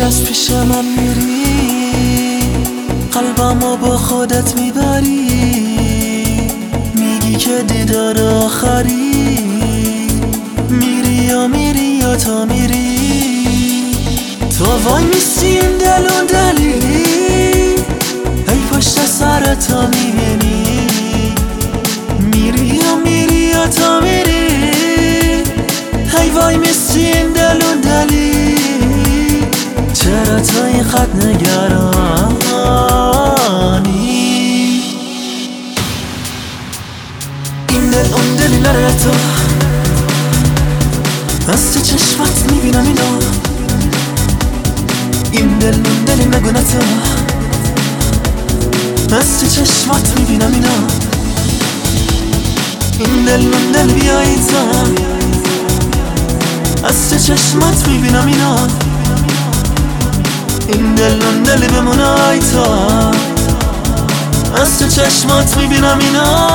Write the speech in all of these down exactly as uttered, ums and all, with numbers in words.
از پیش من میری، قلبمو با خودت میبری، میگی که دیدار آخری، میری یا میری یا تا میری. تو وای میستی این دلون دلیلی، ای پشت سر تا میبینی، میری یا میری یا تا میری. ای وای میستی این دلون دلیلی، چرا تو اینقدر نگرانی؟ این دل اون دلی نره تو، از تو چشمت میبینم اینو. این دل اون دلی نگو نه تو، از تو چشمت میبینم اینو. این دل اون دل بیایی تو، از تو چشمت میبینم اینو. این دل اون دلی بمونای تو، از تو چشمات میبینم اینا.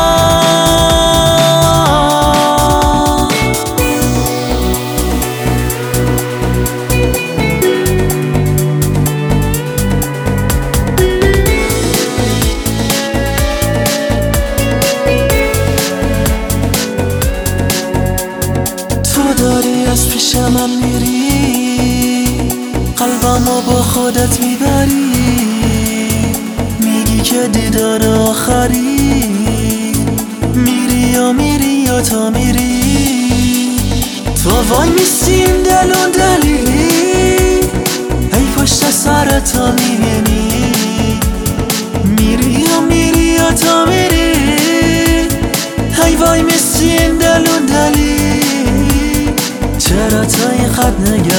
تو داری از پیش من میری، قلبمو با خودت میبری، میگی که دیدار آخری، میری یا میری یا تا میری. تو وای میستی این دلون دلیلی، ای پشت سر تا میبینی، میری یا میری یا تا میری. ای وای میستی این دلون دلیلی، چرا تو اینقدر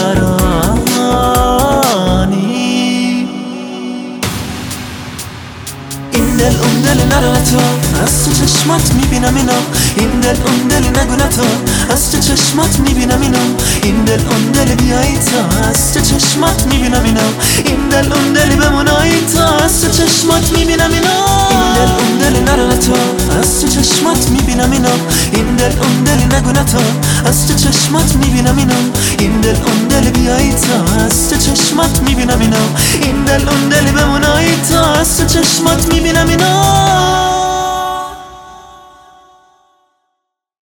نگرانی؟ این دل اون دلی نره تو، از تو چشمات میبینم اینو. این دل اون دلی نگو نه تو، از تو چشمات میبینم اینو. این دل اون دلی بیایی تو، از تو چشمات میبینم اینو. این دل اون دلی بمونایی تو، از تو چشمات میبینم اینو. این دل اون دلی نره تو، از تو چشمات میبینم اینو. این دل اون دلی نگو نه تو، از تو چشمات میبینم اینو. این دل اون دلی بیایی تو، از تو چشمات میبینم اینو. این دل اون دلی بمونایی تو، از تو چشمات میبینم اینو.